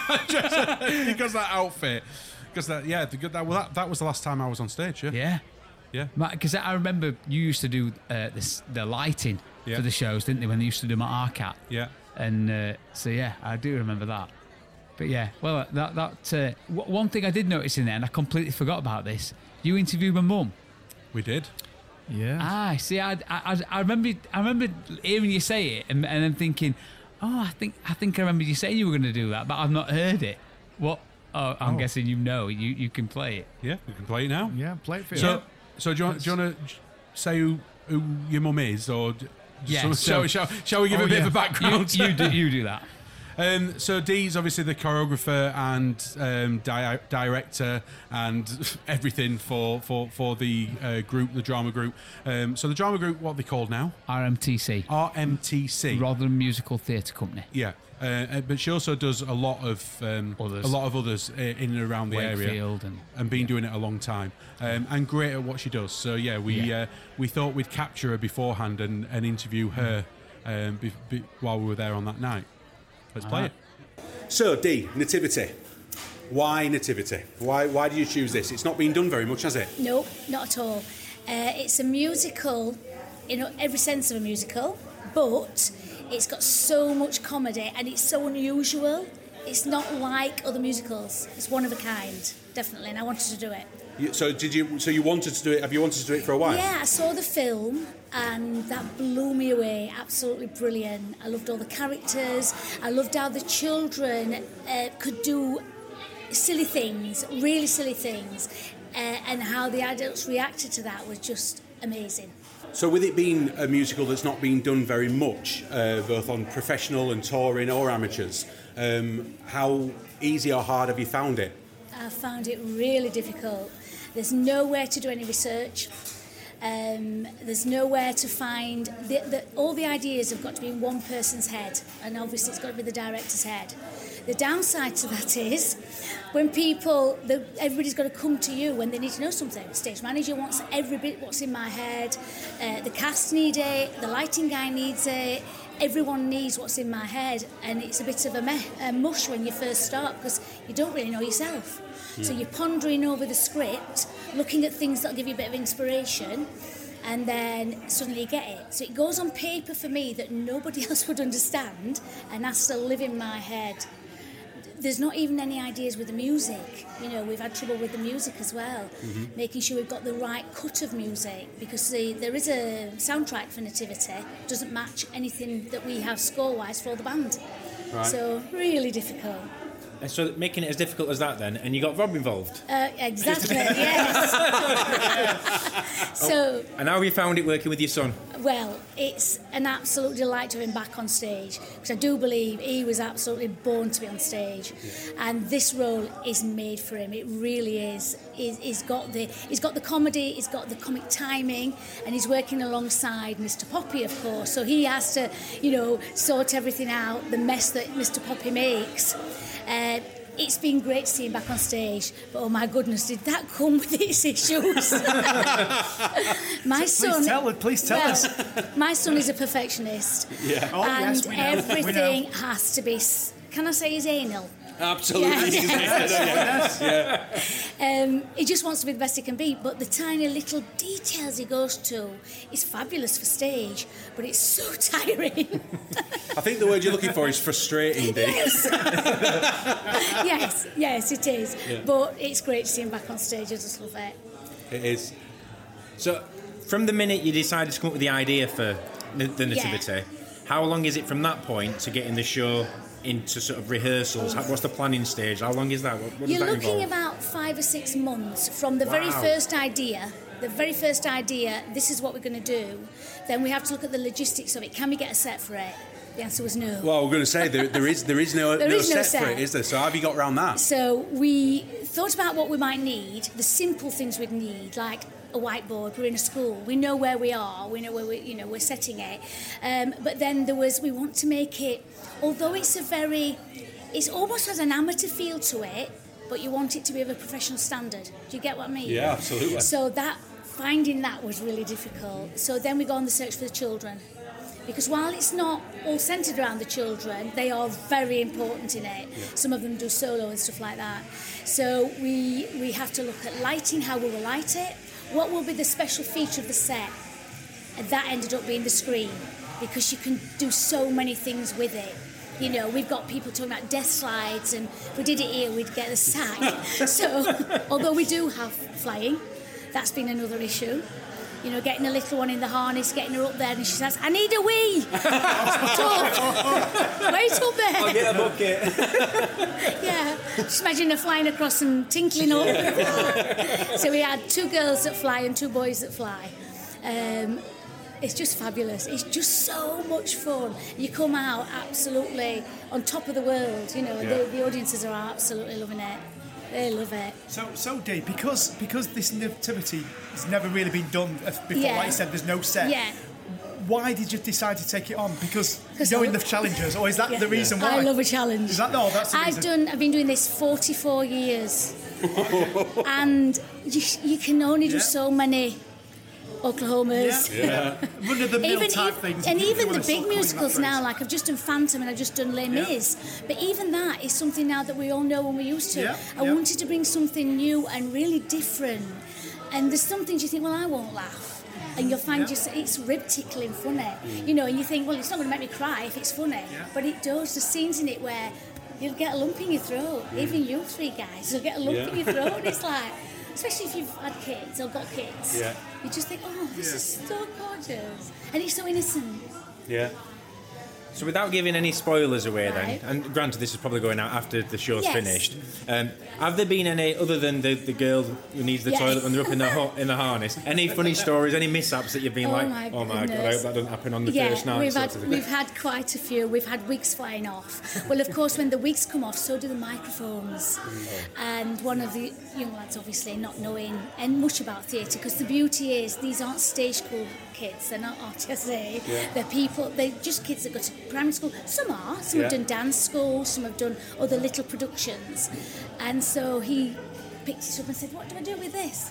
that outfit. Because that yeah, the, that, well, that that was the last time I was on stage. Yeah, Yeah. yeah. Because I remember you used to do uh, this, the lighting Yeah. for the shows, didn't they? When they used to do them at R C A T. Yeah. And uh, so yeah, I do remember that. But yeah, well, that that uh, w- one thing I did notice in there, and I completely forgot about this. You interviewed my mum. We did. Yeah. Ah, see, I, I, I remember, I remember hearing you say it, and, and then thinking, oh, I think, I think I remember you saying you were going to do that, but I've not heard it. What? Oh, I'm Oh. guessing you know. You you can play it. Yeah, we can play it now. Yeah, play it for you. So, so do you want, do you want to say who, who your mum is, or d- Yeah, so, so- shall, shall, shall we give Oh, a bit yeah. of a background? You, you do you do that. Um, so Dee's obviously the choreographer and um, di- director and everything for for for the uh, group, the drama group. Um, so the drama group, what are they called now? R M T C, R M T C. Rotherham Musical Theatre Company. Yeah, uh, uh, but she also does a lot of um, Others. a lot of others uh, in and around the area, Wakefield and and been doing it a long time, um, and great at what she does. So yeah, we Yeah. Uh, we thought we'd capture her beforehand and, and interview her um, be, be, while we were there on that night. Let's play Alright. it. So Dee, Nativity. Why Nativity? Why why do you choose this? It's not been done very much, has it? No, not at all. Uh, it's a musical in every sense of a musical, but it's got so much comedy and it's so unusual. It's not like other musicals. It's one of a kind, definitely, and I wanted to do it. You, so did you? So you wanted to do it? Have you wanted to do it for a while? Yeah, I saw the film and that blew me away. Absolutely brilliant. I loved all the characters. I loved how the children uh, could do silly things, really silly things, uh, and how the adults reacted to that was just amazing. So with it being a musical that's not been done very much, uh, both on professional and touring or amateurs, um, how easy or hard have you found it? I found it really difficult. There's nowhere to do any research. Um, there's nowhere to find the, the, all the ideas have got to be in one person's head, and obviously it's got to be the director's head. The downside to that is when people, the, everybody's got to come to you when they need to know something. The stage manager wants every bit what's in my head, uh, the cast need it, the lighting guy needs it, everyone needs what's in my head, and it's a bit of a, me- a mush when you first start because you don't really know yourself. So you're pondering over the script, looking at things that'll give you a bit of inspiration, and then suddenly you get it. So it goes on paper for me that nobody else would understand and has to live in my head. There's not even any ideas with the music. You know, we've had trouble with the music as well, mm-hmm. making sure we've got the right cut of music, because the, there is a soundtrack for Nativity, doesn't match anything that we have score-wise for all the band. Right. So really difficult. And so making it as difficult as that then, and you got Rob involved. Uh, exactly, yes. So, And how have you found it working with your son? well, it's an absolute delight to have him back on stage, because I do believe he was absolutely born to be on stage, and this role is made for him. It really is. He's, he's got the he's got the comedy, he's got the comic timing, and he's working alongside Mister Poppy, of course. So he has to, you know, sort everything out, the mess that Mister Poppy makes. Uh, it's been great to see him back on stage, but oh my goodness, did that come with its issues? My son. Please tell, please tell well, us. My son is a perfectionist, Yeah. Oh, and yes, we know. everything We know. has to be. s- Can I say he's anal? Absolutely. Yes. Yeah. Um, he just wants to be the best he can be, but the tiny little details he goes to is fabulous for stage, but it's so tiring. I think the word you're looking for is frustrating, Dee. Yes. yes, yes, it is. Yeah. But it's great to see him back on stage. I just love it. It is. So from the minute you decided to come up with the idea for the, the Nativity, how long is it from that point to getting the show into sort of rehearsals? How, what's the planning stage? How long is that? What, what You're does that looking involve? about five or six months from the very Wow. first idea. The very first idea, this is what we're going to do. Then we have to look at the logistics of it. Can we get a set for it? The answer was no. Well, I'm going to say there, there is there is no, There no is no set for set. it, is there? So how have you got around that? So we thought about what we might need, the simple things we'd need, like a whiteboard. We're in a school. We know where we are. We know where we, you know, we're setting it. Um, but then there was, we want to make it, although it's a very, it's almost has an amateur feel to it, but you want it to be of a professional standard. Do you get what I mean? Yeah, absolutely. So that, finding that was really difficult. So then we go on the search for the children. Because while it's not all centred around the children, they are very important in it. Yeah. Some of them do solo and stuff like that. So we we have to look at lighting, how we will light it, what will be the special feature of the set. And that ended up being the screen, because you can do so many things with it. You know, we've got people talking about death slides, and if we did it here, we'd get the sack. So, although we do have flying, that's been another issue. You know, getting a little one in the harness, getting her up there, and she says, I need a wee. Wait up there. I'll get a bucket. Yeah. Just imagine her flying across and tinkling up. So we had two girls that fly and two boys that fly. Um, it's just fabulous. It's just so much fun. You come out absolutely on top of the world, you know, and Yeah. the, the audiences are absolutely loving it. They love it. So, so Dave, because because this nativity has never really been done before, Yeah. like you said, there's no set. Yeah. Why did you decide to take it on? Because 'Cause knowing I- the challenges, or is that Yeah. the reason why? I love a challenge. Is that no? That's the I've reason. done. I've been doing this forty-four years, and you, you can only do Yeah. so many Oklahomas. Yeah. Run of the mill Even, type ev- things. and if you even wanna the stop big calling musicals that now, phrase. like I've just done Phantom and I've just done Les Mis. But even that is something now that we all know and we're used to. Yeah, I yeah. wanted to bring something new and really different. And there's some things you think, well, I won't laugh. And you'll find Yeah. just it's rib tickling funny. You know, and you think, well, it's not going to make me cry if it's funny. Yeah. But it does. There's scenes in it where you'll get a lump in your throat. Even you three guys will get a lump Yeah. in your throat. And it's like, especially if you've had kids or got kids. Yeah. You just think, oh, this Yeah. is so gorgeous. And it's so innocent. Yeah. So without giving any spoilers away Right. then, and granted this is probably going out after the show's Yes. finished, um, have there been any, other than the, the girl who needs the Yeah. toilet when they're up in the, ho- in the harness, any funny stories, any mishaps that you've been Oh like, my oh my god, I goodness. hope that doesn't happen on the Yeah, first night? we've sort had of thing. we've had quite a few. We've had wigs flying off. Well, of course, when the wigs come off, so do the microphones. And one of the young lads, obviously, not knowing and much about theatre, because the beauty is these aren't stage school kids. They're not R T S A. They're people. They're just kids that go to primary school. Some are. Some have Yeah. done dance school. Some have done other little productions. And so he picked it up and said, what do I do with this?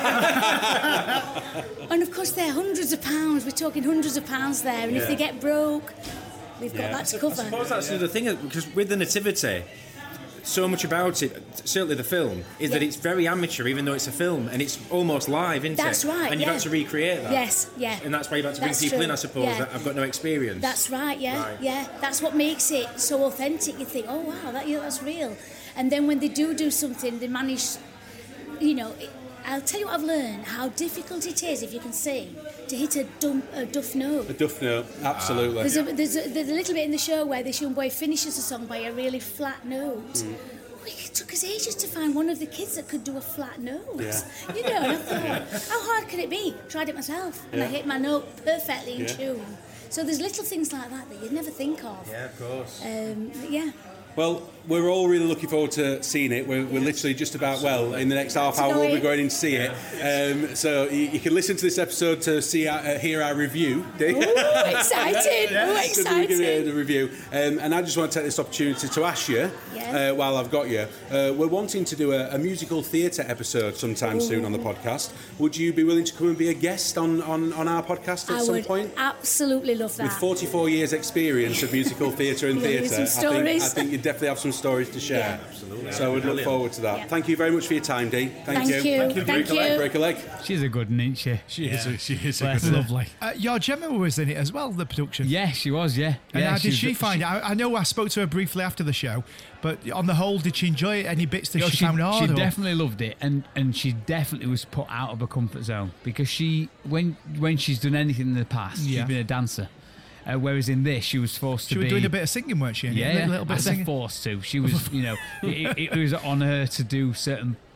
And of course they're hundreds of pounds. We're talking hundreds of pounds there. And if Yeah. they get broke, we've got Yeah. that to I cover. suppose that's the other thing, because with the Nativity, so much about it, certainly the film, is that Yeah. it's very amateur, even though it's a film, and it's almost live, isn't That's it? right, And you've yeah. had to recreate that. Yes, yeah. And that's why you've had to bring That's people in, true, I suppose, yeah. that have got no experience. That's right, yeah, Right. yeah. That's what makes it so authentic. You think, oh wow, that yeah, that's real. And then when they do do something, they manage, you know. It, I'll tell you what I've learned: how difficult it is, if you can see, to hit a, dump, a duff note. A duff note, absolutely. There's a, there's, a, there's a little bit in the show where this young boy finishes a song by a really flat note. Mm. It took us ages to find one of the kids that could do a flat note. Yeah. You know, and I thought, how hard can it be? Tried it myself, and I Yeah. hit my note perfectly in Yeah. tune. So there's little things like that that you'd never think of. Yeah, of course. Um, but yeah. Well, we're all really looking forward to seeing it. We're, we're literally just about, well, in the next half To hour go we'll be in. going in to see it. Um, so you, you can listen to this episode to see our, uh, hear our review. Ooh, excited! Ooh, So we'll give you excited! the review. Um, and I just want to take this opportunity to ask you, Yeah. uh, while I've got you, uh, we're wanting to do a, a musical theatre episode sometime soon on the podcast. Would you be willing to come and be a guest on, on, on our podcast at I some would point? absolutely love that. With forty-four years experience of musical theatre and You'll give me theatre, some I think, I stories. think you definitely have some stories to share. Yeah. Absolutely. So we'd look forward to that. Yeah. Thank you very much for your time, Dee. Thank, Thank you. you. Thank you. Break a leg. Break a leg. She's a good one, isn't she? She is. A, she is. A Bless good her. Lovely. Uh, your Gemma was in it as well, the production. Yeah, she was, yeah. And yeah, how did was- she find it? I, I know I spoke to her briefly after the show, but on the whole, did she enjoy it? Any bits that No, she, she, found hard? she or- definitely loved it, and, and she definitely was put out of her comfort zone, because she when when she's done anything in the past, Yeah. she's been a dancer, uh, whereas in this she was forced She to was be doing a bit of singing, weren't she? yeah, a little, little bit I of said singing. forced to. She was, you know, it, it was on her to do certain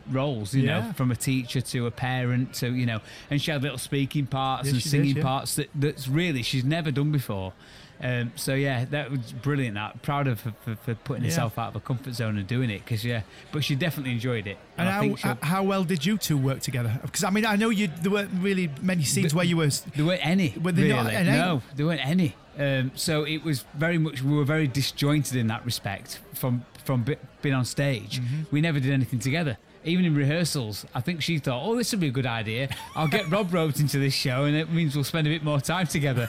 roles, you Yeah. know, from a teacher to a parent to, you know, and she had little speaking parts Yeah, and she singing did, yeah. parts that that's really she's never done before. Um, so yeah, that was brilliant. That proud of her for, for putting Yeah. herself out of her comfort zone and doing it because yeah, but she definitely enjoyed it. And I think how, she'll- how well did you two work together? Because I mean, I know you there weren't really many scenes The- where you were. There weren't any. Were there really. not any? No, there weren't any. Um, so it was very much. We were very disjointed in that respect from from be- being on stage. Mm-hmm. We never did anything together. Even in rehearsals, I think she thought, "Oh, this would be a good idea. I'll get Rob roped into this show, and it means we'll spend a bit more time together."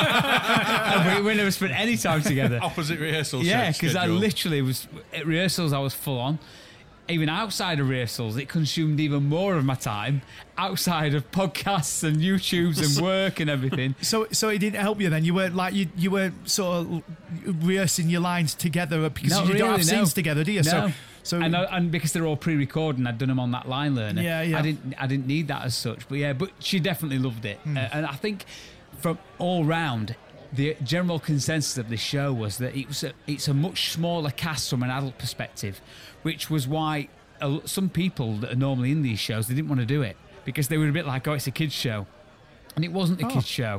And we, we never spent any time together. Opposite rehearsals. Yeah, because I schedule. literally was at rehearsals. I was full on. Even outside of rehearsals, it consumed even more of my time outside of podcasts and YouTubes and work and everything. So, so it didn't help you then. You weren't like you. You weren't sort of rehearsing your lines together because Not you don't really, have no. scenes together, do you? No. So, so and, I, and because they're all pre-recorded, I'd done them on that line learner. Yeah, yeah. I didn't, I didn't need that as such. But yeah, but she definitely loved it, Hmm. uh, and I think from all round, the general consensus of this show was that it was a, it's a much smaller cast from an adult perspective, which was why a l- some people that are normally in these shows they didn't want to do it because they were a bit like, oh, it's a kids show, and it wasn't a Oh. kids show,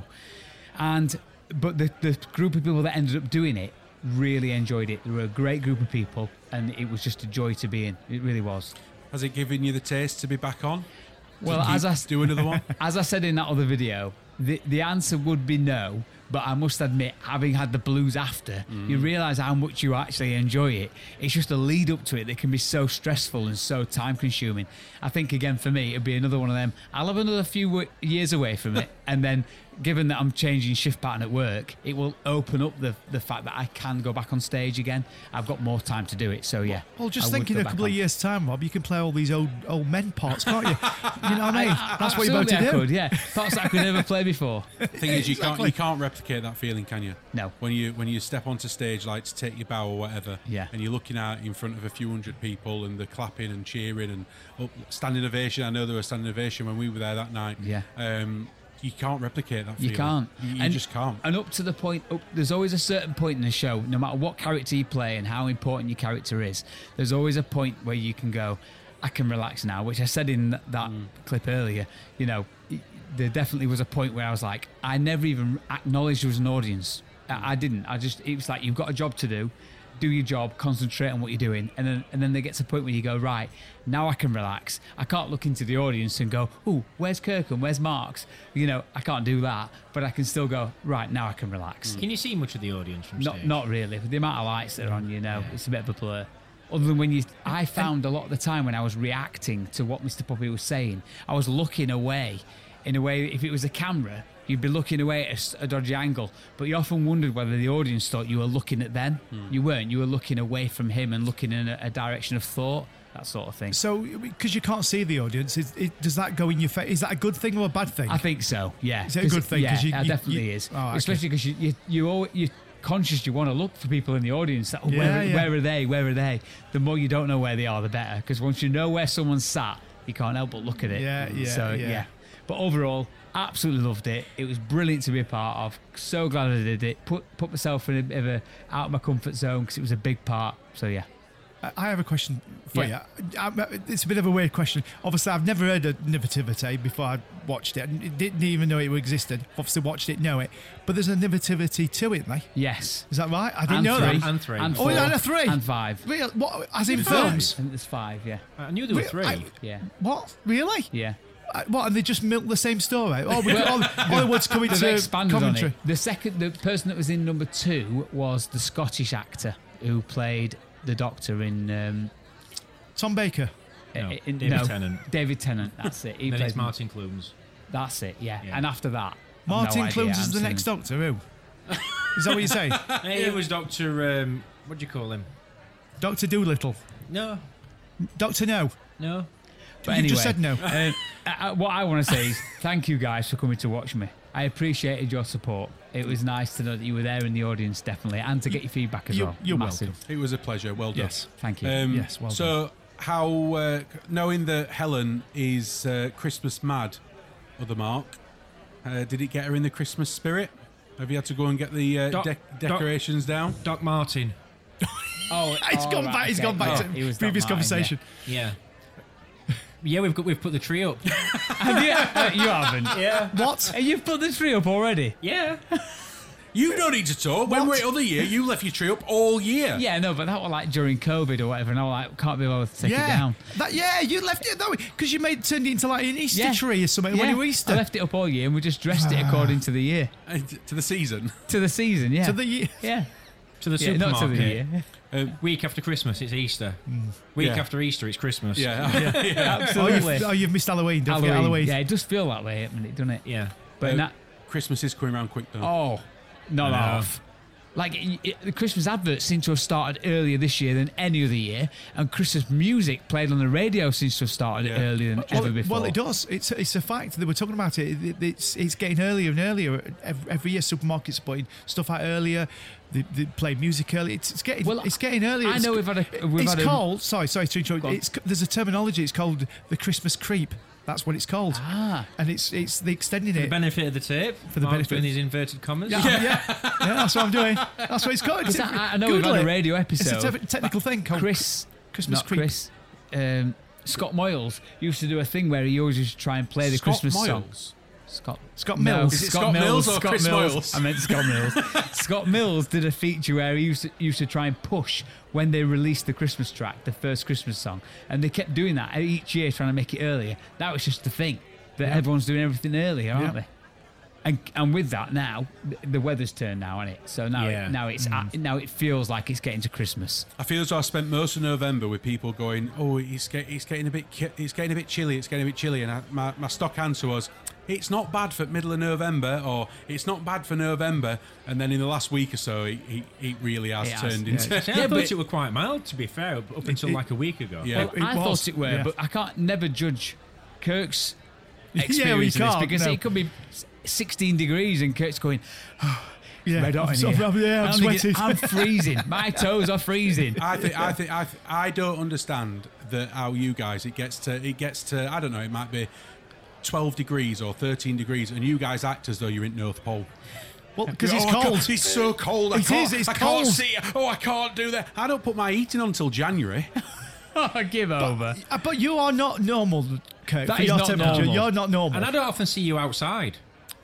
and but the the group of people that ended up doing it really enjoyed it. They were a great group of people, and it was just a joy to be in. It really was. Has it given you the taste to be back on? Well, To keep- as I do another one. as I said in that other video, the the answer would be no. But I must admit, having had the blues after, you realise how much you actually enjoy it. It's just a lead up to it that can be so stressful and so time consuming. I think, again, for me, it'd be another one of them. I'll have another few w- years away from it. And then, given that I'm changing shift pattern at work, it will open up the, the fact that I can go back on stage again. I've got more time to do it. So, yeah. well, just I would think in go a back couple of on. years' time, Rob, you can play all these old old men parts, can't you? You know what I mean? I- That's what you're about to absolutely do. I could, yeah. Parts that I could never play before. The thing is, you can't you can't replicate that feeling, can you? No. When you when you step onto stage, like to take your bow or whatever, Yeah. and you're looking out in front of a few hundred people, and they're clapping and cheering and up, standing ovation. I know there was standing ovation when we were there that night. Yeah. Um, you can't replicate that You feeling. can't. You, you And- just can't. And up to the point, up, there's always a certain point in the show, no matter what character you play and how important your character is, there's always a point where you can go, I can relax now, which I said in th- that Mm. clip earlier. You know, it- there definitely was a point where I was like, I never even acknowledged there was an audience. I, I didn't. I just, it was like, you've got a job to do. Do your job, concentrate on what you're doing, and then and then there gets a point where you go, right, now I can relax. I can't look into the audience and go, oh, where's Kirkham, where's Marks? You know, I can't do that, but I can still go, right, now I can relax. Can you see much of the audience from Not stage? not really. With the amount of lights that are on, you know, it's a bit of a blur. Other than when you, I found a lot of the time when I was reacting to what Mister Poppy was saying, I was looking away. In a way, if it was a camera, you'd be looking away at a s- a, dodgy angle. But you often wondered whether the audience thought you were looking at them. You weren't. You were looking away from him and looking in a, a direction of thought, that sort of thing. So, because you can't see the audience, is, it, does that go in your face? Is that a good thing or a bad thing? I think so. Yeah. Is it a good thing? Yeah, 'Cause you- it you- definitely you- is. Oh, okay. Especially because you you you all you. Conscious, you want to look for people in the audience. That, oh, Yeah, where, yeah. where are they? Where are they? The more you don't know where they are, the better. Because once you know where someone's sat, you can't help but look at it. Yeah, yeah, So yeah. But overall, absolutely loved it. It was brilliant to be a part of. So glad I did it. Put put myself in a bit of a out of my comfort zone because it was a big part. So yeah. I- I have a question for Yeah. you. I- It's a bit of a weird question. Obviously, I've never heard of Nativity before I watched it. I didn't even know it existed. Obviously, watched it, know it. But there's a Nativity to it, mate. Yes. Is that right? I didn't And know three. that. And three. And Oh, four. and a three. And five. Real? What? As in Five. films? And there's five. Yeah. I knew there were Re- three. I- Yeah. What? Really? Yeah. Uh, What? And they just milk the same story? Oh, we got Hollywood's coming They've to expanded on commentary. it. The second, the person that was in number two was the Scottish actor who played the Doctor in. Um, Tom Baker. No, in, David Tennant. David Tennant. That's it. He Then played it's Martin Clunes. That's it. Yeah. Yeah. And after that, I've Martin no idea. Clunes I'm is the seeing- next Doctor. Who? Is that what you're saying? Hey, it was Doctor. Um, what do you call him? Doctor Doolittle. No, Doctor No. no. But You anyway, just said no. uh, uh, what I want to say is thank you guys for coming to watch me. I appreciated your support. It was nice to know that you were there in the audience, definitely, and to get your feedback as You- well. you're Massive. welcome. It was a pleasure. Well done. Yes. Thank you. Um, Yes, well so, how uh, knowing that Helen is uh, Christmas mad, other Mark, uh, did it get her in the Christmas spirit? Have you had to go and get the uh, Doc- dec- Doc- decorations down? Doc Martin. oh, He's oh, gone right, back. He's okay. gone back Oh, to he was Doc previous Martin, conversation. Yeah. Yeah, we've got we've put the tree up. Have you? Uh, you haven't. Yeah. What? Uh, You've put the tree up already. Yeah. You don't need to talk. When we're other year, you left your tree up all year. Yeah, no, but that was like during COVID or whatever, and I was like, can't be able to take yeah. it down. That, yeah, you left it that way because you made turned it into like an Easter Yeah. tree or something Yeah, when you were Easter. I left it up all year, and we just dressed it according to the year, Uh, t- To the season. to the season. Yeah, To the year. yeah, To the yeah, supermarket. not to the year. Um, Week after Christmas, it's Easter. Week Yeah. after Easter, it's Christmas. yeah. yeah. Oh, Absolutely. you've, oh, you've missed Halloween. Don't forget Halloween. Yeah, it does feel that way, doesn't it? Yeah. But Uh, that, Christmas is coming around quick, though. oh, not I know. half. Like it, it, the Christmas adverts seem to have started earlier this year than any other year, and Christmas music played on the radio seems to have started Yeah. earlier than Well, ever before. well, it does. It's it's a fact. They were talking about it. It- It's it's getting earlier and earlier. Every, every year, supermarkets are putting stuff out earlier. They, they play music early. It's, it's getting Well, it's getting earlier. I It's- know we've had a- we've it's had a- called. Sorry, sorry to interrupt. Go on. It's there's a terminology. It's called the Christmas creep. That's what it's called. Ah. And it's it's the extending For the it. benefit of the tape. For the Mark's benefit- doing his inverted commas. Yeah, yeah, yeah, that's what I'm doing. That's what it's called. Because I, I know we've Google had a it. radio It's episode. a te- technical thing called Chris, Christmas not creep. Chris, um, Scott Moyles used to do a thing where he always used to try and play the Scott Christmas song. Moyles? Scott Scott no, Mills. Is it Scott, Scott Mills or Scott Chris Mills. Moyles? I meant Scott Mills. Scott Mills did a feature where he used to, used to try and push when they released the Christmas track, the first Christmas song, and they kept doing that each year, trying to make it earlier. That was just the thing that everyone's doing everything earlier, aren't Yeah. they? And and with that now, th- the weather's turned now, isn't it? So now Yeah. it, now it's uh, now it feels like it's getting to Christmas. I feel as though I spent most of November with people going, "Oh, it's, get, it's getting a bit, ki- it's getting a bit chilly, it's getting a bit chilly," and I, my my stock answer was, "It's not bad for middle of November," or "It's not bad for November," and then in the last week or so, it, it, it really has It has, turned yeah. into. See, I Yeah, thought but- it were quite mild, to be fair, up, up until it- like a week ago. Yeah. Well, It I was, thought it were, yeah. but I can't never judge Kirk's Yeah, experience we of this can't, because no. it could be sixteen degrees and Kirk's going, Yeah, red hot I'm in so- here. I'm- yeah, I'm I'm thinking, sweating. I'm freezing. My toes are freezing. I think I think I th- I don't understand that how you guys it gets to it gets to I don't know, it might be twelve degrees or thirteen degrees, and you guys act as though you're in North Pole. Well, because it's Oh, I can't- cold. It's so cold. I It can't, is, it's I can't cold. see. Oh, I can't do that. I don't put my heating on until January. Oh, give over. Uh, But you are not normal, Kirk. That for is your not temperature. normal. You're not normal. And I don't often see you outside.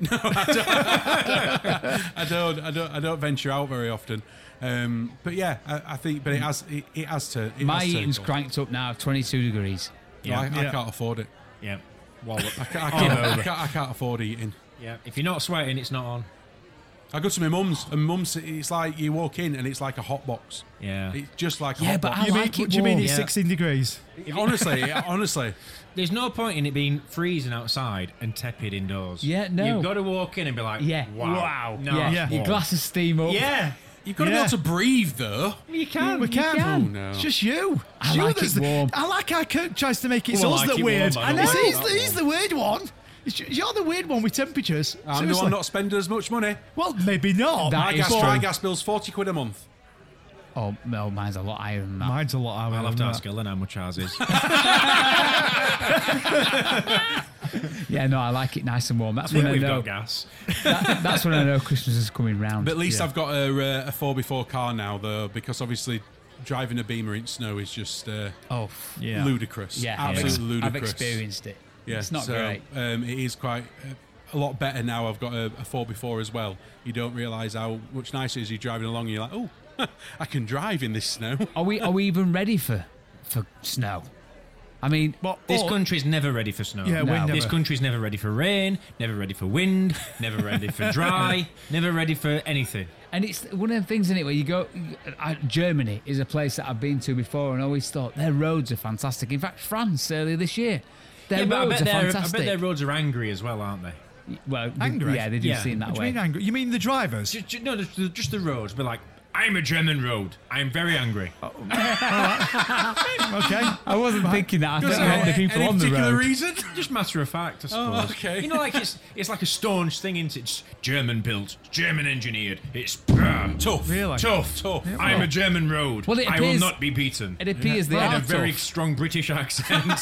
I don't. I don't. I don't venture out very often. Um, but yeah, I, I think. But it has. It, it has to. It My has turned heating's cold. cranked up now, twenty-two degrees. No, I, I Yeah. can't afford it. Yeah. Well, I can't, I, can't, I, can't, I can't afford eating. yeah. If you're not sweating, it's not on. I go to my mum's, and mum's. It's like you walk in, and it's like a hot box. Yeah. It's just like a Yeah, hot but box. I you mean, like it do you mean warm. it's Yeah. sixteen degrees? honestly, honestly. There's no point in it being freezing outside and tepid indoors. Yeah, no. You've got to walk in and be like, Yeah. wow. No, yeah. it's Yeah. Your warm. glass of steam up. Yeah. You've got to Yeah. be able to breathe, though. You can. We you can. Oh no. It's just you. I It's you like that's it the- warm. I like how Kirk tries to make it Oh, I us like that it weird. warm, I I don't know. like He's, it the, that he's the weird one. It's, you're the weird one with temperatures. I'm the Seriously. one not spending as much money. Well, maybe not. That My is gas, true. my gas bill's forty quid a month. Oh, no, mine's a lot higher than that. Mine's a lot higher. I'll have to than ask that. Ellen how much ours is. Yeah, no, I like it nice and warm. That's when I We've know. got gas. That, that's when I know Christmas is coming round. But at least Yeah. I've got a, uh, a four before car now, though, because obviously driving a Beamer in snow is just uh, Oh, Yeah. ludicrous. yeah, I've, absolutely ex- ludicrous. I've experienced it. Yeah, It's not so, great. Um, it is quite uh, a lot better now. I've got a, a four before as well. You don't realise how much nicer it is. You're driving along and you're like, oh, I can drive in this snow. Are we are we even ready for for snow? I mean, But This all- country's never ready for snow. Yeah, No. we're This never. country's never ready for rain, never ready for wind, never ready for dry, never ready for anything. and it's one of the things in it where you go. Uh, Germany is a place that I've been to before and always thought their roads are fantastic. In fact, France earlier this year, their Yeah, but I roads bet, are their, I fantastic. bet their roads are angry as well, aren't they? well, they- Angry? yeah, they do Yeah. seem that What do way. you mean angry? You mean the drivers? Just, just, no, just, the- just the roads. Be like, I'm a German road. I'm very angry. Okay. I wasn't thinking that. I Does thought you meant the it- people any on the particular road. reason? Just matter of fact, I suppose. Oh, okay. You know, like it's it's like a staunch thing, isn't it? It's German built, German engineered. It's uh, Tough. Really? tough, tough. I'm a German road. Well, it I will appears- not be beaten. It appears they In are a very tough. strong British accent.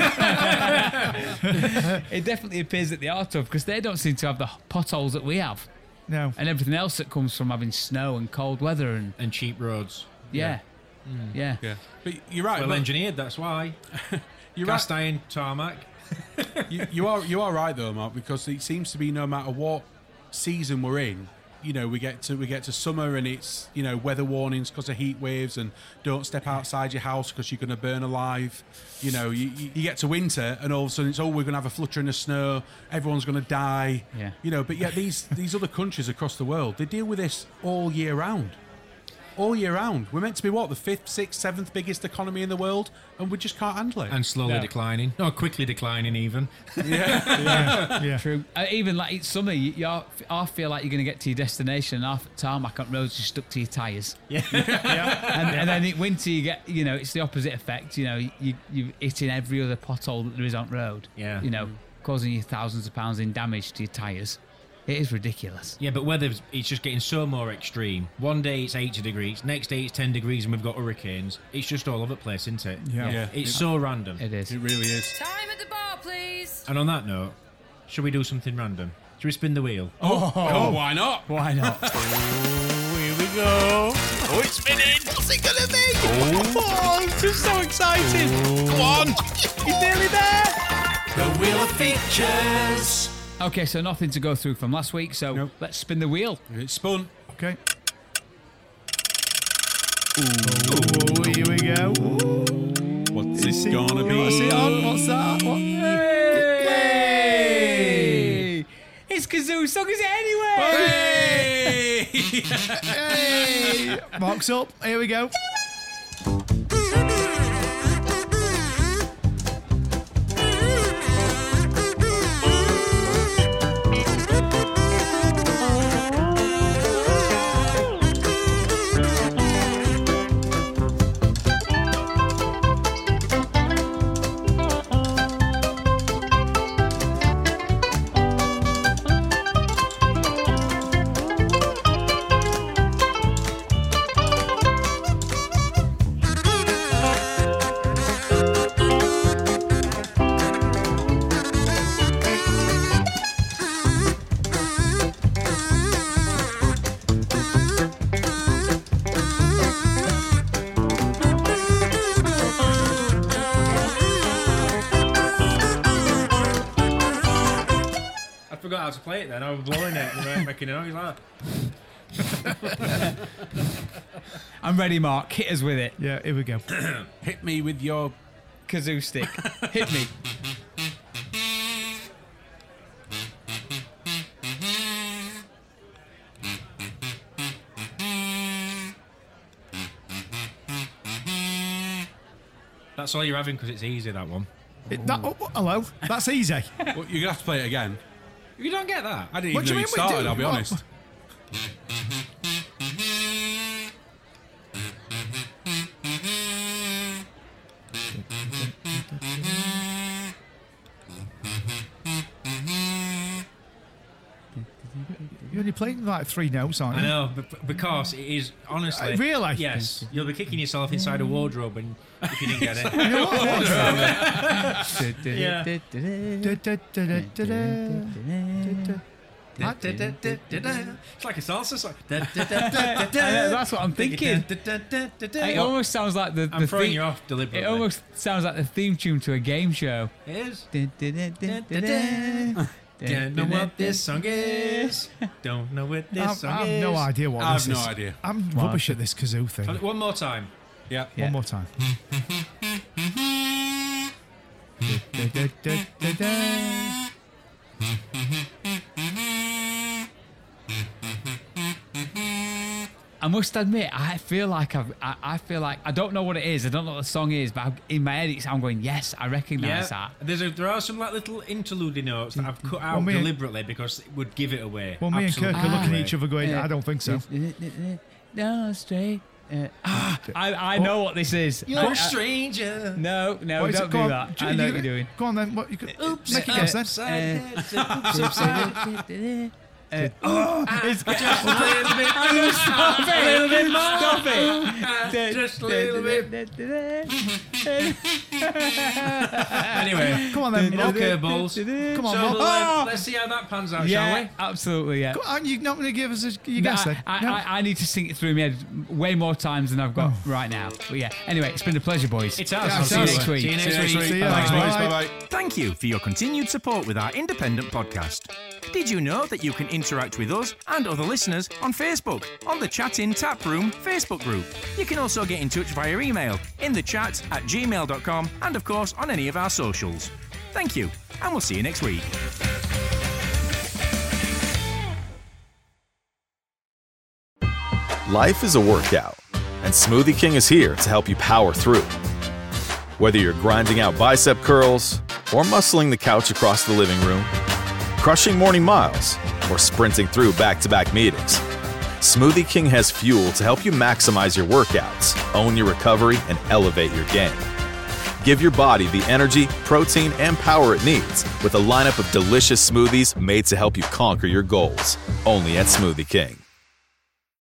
It definitely appears that they are tough because they don't seem to have the potholes that we have No. and everything else that comes from having snow and cold weather and and cheap roads. yeah, yeah. Yeah, but you're right. Well but engineered, that's why. You're Cast right. iron tarmac. you, you are you are right though, Mark, because it seems to be no matter what season we're in, you know, we get to we get to summer and it's, you know, weather warnings because of heat waves and don't step outside your house because you're going to burn alive. You know, you, you you get to winter and all of a sudden it's oh we're going to have a flutter in the snow, everyone's going to die. Yeah. You know, but yet these these other countries across the world, they deal with this all year round. All year round. We're meant to be what, the fifth, sixth, seventh biggest economy in the world, and we just can't handle it. And slowly No. declining. No, quickly declining even. Yeah, yeah. True. Uh, even like it's summer, you, you are, I feel like you're going to get to your destination and half tarmac on roads just stuck to your tyres. Yeah. And, and then in winter you get, you know, it's the opposite effect. You know, you you're hitting every other pothole that there is on road. Yeah. You know, causing you thousands of pounds in damage to your tyres. It is ridiculous. Yeah, but weather, it's just getting so more extreme. One day it's eighty degrees, next day it's ten degrees and we've got hurricanes. It's just all over the place, isn't it? Yeah. Yeah. It's so random. It is. It really is. Time at the bar, please. And on that note, should we do something random? Should we spin the wheel? Oh, oh why not? Why not? Here we go. Oh, it's spinning. What's it gonna be? Oh, I'm just so excited. Come on. He's nearly there. The Wheel of Features. Okay, so nothing to go through from last week, so Nope. let's spin the wheel. It's spun. Okay. Ooh, here we go. What's Is it it- gonna be? What's it on? What's that? What? Hey! It's Kazoo Song Is It Anyway! Hey! Hey! Mark's up. Here we go. I forgot how to play it then. I was blowing it and making a noise like that. I'm ready, Mark. Hit us with it. Yeah, here we go. Hit me with your... Kazoo stick. Hit me. That's all you're having because it's easy, that one. It, that, oh, hello. That's easy. Well, you're going to have to play it again. You don't get that. I didn't What even do know you you mean we started, do? I'll be What? honest. You're only playing like three notes, aren't I you? know, but because it is honestly. Uh, really? Yes. You'll be kicking yourself inside a wardrobe and if you didn't get it. Yeah. It's like a salsa song. That's what I'm thinking. It almost sounds like the, I'm the throwing theme- you off deliberately. It almost sounds like the theme tune to a game show. It is. Don't Don't know what this song is. Don't know what this I've, song I've is. no idea what I this have no is. idea. I'm rubbish at this kazoo thing. One more time. Yeah. Yeah. One more time. I must admit, I feel like I've, I, I feel like I don't know what it is. I don't know what the song is, but I've, in my head, it's, I'm going, yes, I recognise that. There's a, there are some like little interlude notes that I've cut out Well, me and- deliberately because it would give it away. Well, me and Kirk Absolutely. are looking at Ah. each other going, I don't think so. No, straight. Uh, ah, I, I know what this is. You're I- I- a stranger. No, no, What is it? don't Go do on. that. Do I you- know you- what you're doing. Go on then. What you could, Oops, make a guess then. upside down. Oops, upside Uh, oh, it's just a little bit. Stop it! A little bit more. Stop it! Just a little bit. Anyway, Come on then. no Rob. curveballs. Come on, So Rob. we'll, uh, Oh! let's see how that pans out, Yeah, shall we? absolutely. Yeah. Go- Aren't you not going to give us a, your No, guess then? I, No? I, I need to sing it through my head way more times than I've got Oh. right now. But yeah, anyway, it's been a pleasure, boys. It has. Yeah, I'll see you it has. next week. See you next See you next week. week. See ya. Thanks, boys. Bye. Bye bye. Thank you for your continued support with our independent podcast. Did you know that you can interact with us and other listeners on Facebook, on the Chat In Tap Room Facebook group? You can also get in touch via email, in the chat at gmail dot com, and of course on any of our socials. Thank you, and we'll see you next week. Life is a workout, and Smoothie King is here to help you power through. Whether you're grinding out bicep curls, or muscling the couch across the living room, crushing morning miles, or sprinting through back-to-back meetings, Smoothie King has fuel to help you maximize your workouts, own your recovery, and elevate your game. Give your body the energy, protein, and power it needs with a lineup of delicious smoothies made to help you conquer your goals. Only at Smoothie King.